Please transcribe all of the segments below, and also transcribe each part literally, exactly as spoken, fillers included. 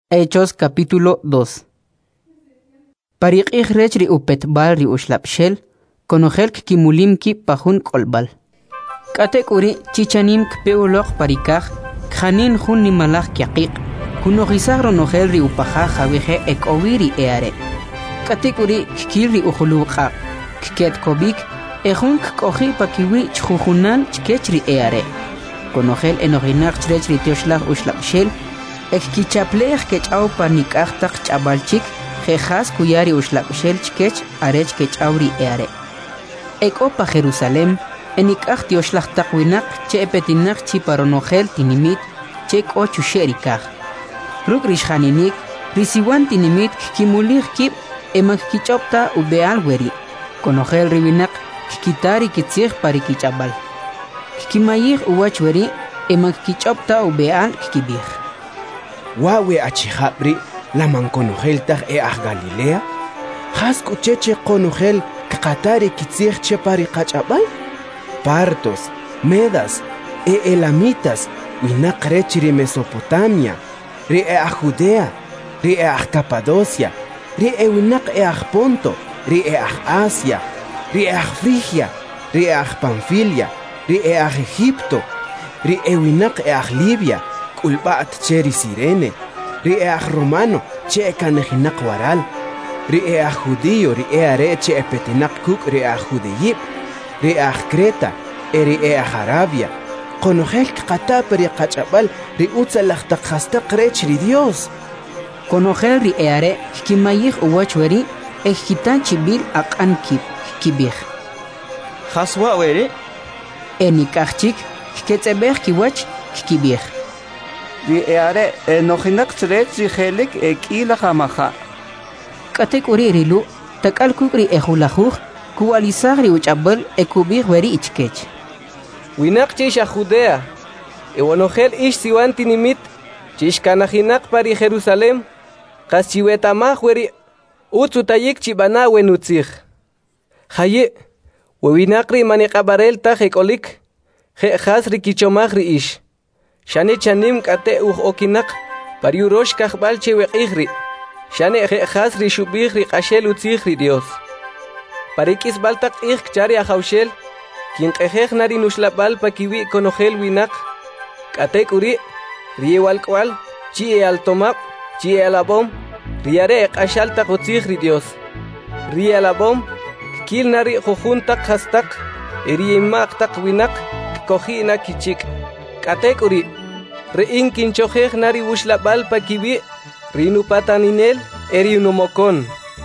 Hechos capítulo dos. Pariqih rechri upet balri ushlapshel, konojel kimulimki pahun kolbal. Katekuri chichanim kpeuloq parikaj, khanin hun nimalaj kiaqiq, kunojizaj ronojelri upaja jaweje ekowiri eare. Katekuri kikilri ujuluqaq, kiket kobik, ejun koji pakiwi chjujunan chkechri eare. Konojel enojinak chrechri tioshlaj ushlapshel, Ekkichaplej kech'aw panik'aj taq ch'abalchik jejas kuyari ushlapshel chkech arech kech'awri eare. Ek'o pa Jerusalem enik'aj tioxlaj taq winaq che epetinaq chi paronojel tinimit che k'o chuxe'rikaj. Ruk' rixjaninik risiwan tinimit kikimulij kib' eman kikich'obta ubeal weri. Konojel riwinaq kikitari kitzij parikich'abal. Kikimayij uwach weri eman kikich'obta ubeal kikibij. Wawe achijabri laman konojel taj e aj Galilea, has kucheche konojel kakatari kitzij che pari qach'abal, partos, medas, e elamitas, winaq rechri Mesopotamia, ri e aj Judea, ri e aj Capadocia, ri e winaq e aj Ponto, ri e aj Asia, ri e aj Frigia, ri e aj Panfilia, ri e aj Egipto, ri e winaq e aj Libia, ulba'at cheri Sirene, ri e aj Romano che kanejinaq waral, ri e aj Judío ri e are che epetinaq kuk ri aj Judeyib, ri e aj Creta, e ri e aj Arabia, konojel kqata peri qach'abal ri utzalaj taq hastaq rech ri Dios. Konojel ri e are kimayij uwach weri ejkitan chibil aq'an kib kibij. Haswa weri Enikajchik ketz'ebej kiwach kibij. Ri eare enojinak tzrech rijelik ek'ila jamaja. Katek uri rilu, takal kukri ejulajuj, kualizaj ri uchabal ekubij weri ichkech. Winak chish a Judea, ewanojel ish siwan tinimit, chish kanajinak pari Jerusalem, kas chiwetamaj weri, utzutayik chibana wenutzij. Haye, wewinak ri maniqabarel taj ekolik, je jas ri kichomaj ri ish. Shane chanim kate uj okinak pariurosh kajbal che weqijri. Shane khas ri shubij ri qashel utzijri Dios. Parikis baltaq ij chari ajawshel kin qejej nari nushlabal pakiwi konojel winak. Kate kuri ri walkwal chi e altomab chi e alabom riare qashal taq utzijri Dios. Ri alabom kil nari jujun taq hastaq eri imaq taq winak kojina kichik. Kate kuri Rein kinchojej nari wushlabal pakiwi rinu pataninel eri unumokon.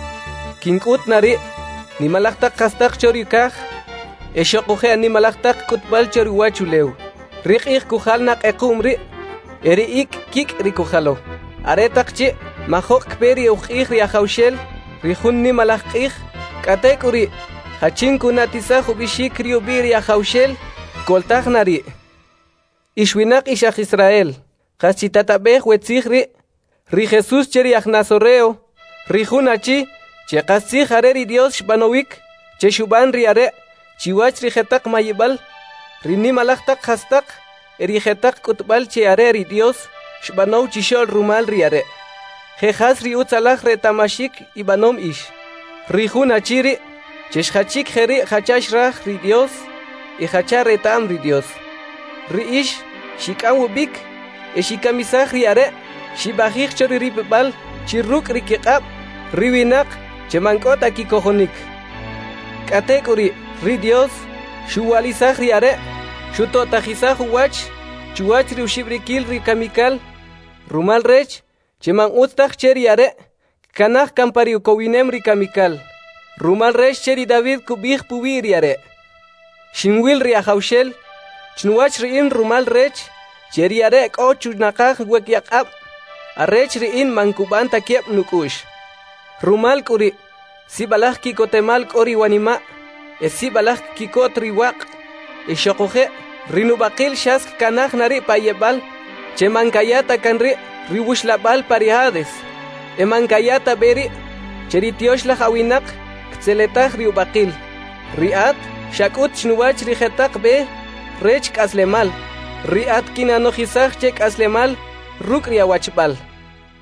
Kinkut nari nimalaktak kastak chorikaj eshokoje animalaktak kutbal choriwachulew. Rikij kujalnak ekumri eri ik kik rikujalo. Aretakchi mahok peri ujij riajaushel rijun nimalakij katekuri hachin kunatisaj ubishik riubiri ajaushel koltaj nari. Ishwinak ishach Israel, chachitatabej wetzijri, ri Jesús cheri ajnazoreo, ri junachi, che qastzij areri Dios shbanowik, che shuban riare, chiwach ri jetak mayibal, ri nimalajtak hastak, eri jetak kutbal che areri Dios, shbanow chishol rumal riare. Jejas ri utzalaj retamashik ibanom ish. Ri junachiri, che shachik jeri hachash raj ri Dios, y hachar retam ri Dios. Riish, shikawubik, e shikamisaj riare, shibajij choriripbal, chirruk rikiqab, riwinak, chemankota kikojonik. Katekuri, ri Dios, shuwalizaj riare, shutotajizaj uwach, chuwach riushibrikil rikamikal, rumal rech, cheman utztaj cheriare, kanaj kampari ukowinem rikamikal, rumal rech cheri David kubij pubi riare. Shinwil riajaushel, Chnuach riin rumal rech, cheriare k'o chunaqaj wekyaq'ab, arech riin mankuban takiab nukush. Rumal kuri, sibalaj kikotemal k'o riwanima, e sibalaj kikot riwaq, e shokoje, rinubaqil shask kanaj nari payebal, che mankayata kanri, riwushlabal parihades, e mankayata beri, cheritioshla awinak, kteletaj riubaqil, riat, shakut chnuach rijetak be, Rech kaslemal, riat kinanojizaj che kaslemal, ruk riawachbal.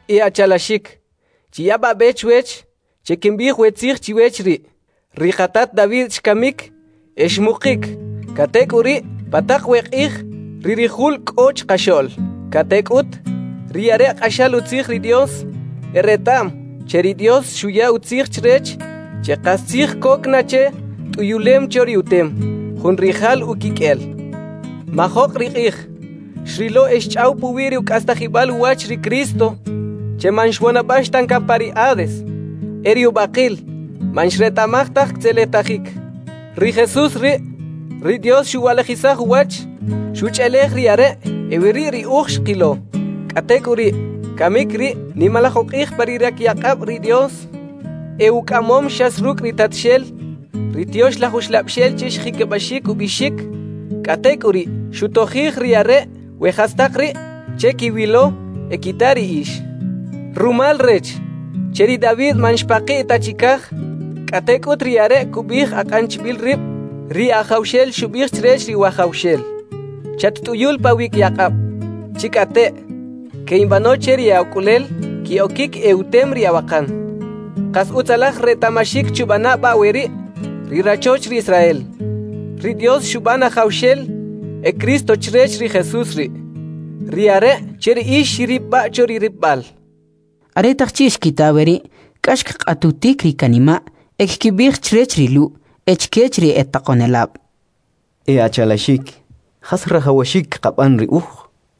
e achalashik. Chiyaba bech wech, chekimbih wetzich chiwech ri. Rihatat David shkamik, eshmukik. Katek uri, patak wekich, ririhul koch kashol. Katek ut, riare kashal utzich ri Dios. Eretam, cheri Dios shuya utzich chrech, chekasich koknache, tuyulem chori utem. Hunrihal ukikel. Mahok rikich. Shrilo eschau puwiri ukastahibal uach ri Cristo. Che manshwana bashtan kapari ades. Eriu bakil. Manshretamachtak tzeletahik. Ri Jesus ri. Ri Dios shuwalejisah uach. Shuchelech ri are. Ewiri ri uch kilo. Katekuri. Kamik ri. Nimalahokich parirak yakab ri Dios. Eukamom shasruk ri tatshel. Ri Dios lahushlapshel chish hikebashik ubishik. Katekuri. Shutohich ri are. Wehastakri, cheki wilo, ekitari ish. Rumal rech, cheri David manshpaki tachikaj, katekut riare kubich akanchbil rib, ri ahaushel shubich trech ri wahaushel. Chatutuyul pawik yakab, chikate, ke imbano cheri aukulel, ki okik eutem ri awakan. Kas utzalaj retamashik chubana baweri, ri rachoch ri Israel. Ri Dios shubana haushel, e Cristo chrech ri Jesus ri. Riare cheri ish ribba chori ribbal. Are tachchish kitaberi, kashk atutik ri kanima, ek kibich chrech ri lu, echkech ri etakonelab. E achalashik, hasra hawashik kapan ri uh.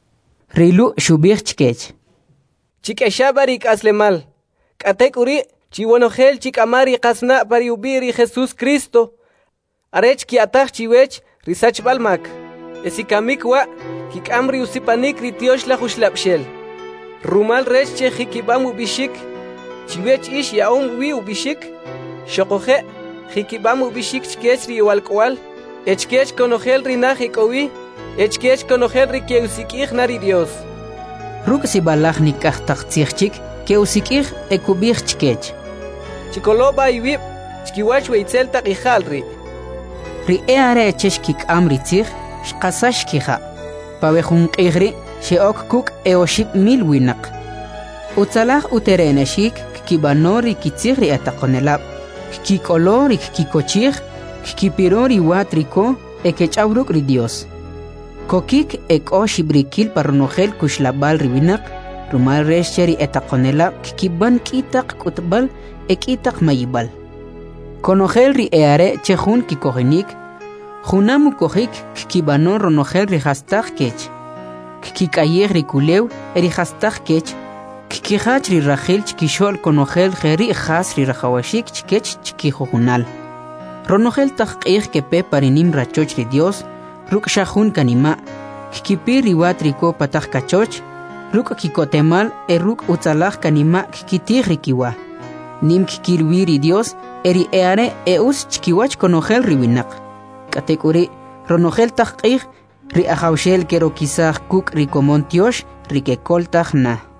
Ri lu shubich chkech. Chikeshabarik aslemal. Katekuri, chiwonohel chikamari kasna pari ubiri Jesus Cristo. Arech ki atach chiwech risach balmak. Esikamikwa, kikamri usipanik ritiosh la hushlapshel. Rumal rech che hikibam ubishik. Chiwech ish yaom wi ubishik. Shokohe, hikibam ubishik chkech ri walkwal. Echkech konohel rinah hikowi. Echkech konohel rike usikich nari Dios. Ruk si balach nikach taktsichchik, ke usikich ekubich chkech. Chikoloba iwib, chkiwach weitzel takihalri. Ri eare echeshkik amritzich. Shqasash kija, pawejun qigri, sheok kuk eoship mil winak. Utzalaj utereneshik, kibanori kitzigri atakonelab, kikolori kikochig, kipirori watriko, ekechawruk ri Dios. Kokik eko shibrikil parnogel kushlabal riwinak, rumal resheri atakonelab, kiban kitak kutbal, ekitak mayibal. Konogel ri eare chehun kikogenik, Junamu kohik kibano ronogel rihastag kech. Kikayeg rikulew erihastag kech. Kikihach ri rachel chkishol konogel geri has ri rajawashik chkech chkijojunal. Ronogel tagqig kepe parinim rachoch ri Dios. Ruk shahun kanima. Kikipi riwat riko patag kachoch. Ruk kikotemal eruk utzalaj kanima kikitig rikiwa. Nim kikirwi ri Dios eri eare eus chkiwach konogel riwinak. Katekuri, ronogel tagqig, ri ahaushel kero kisaj kuk ri komontiosh, ri kekoltaj na.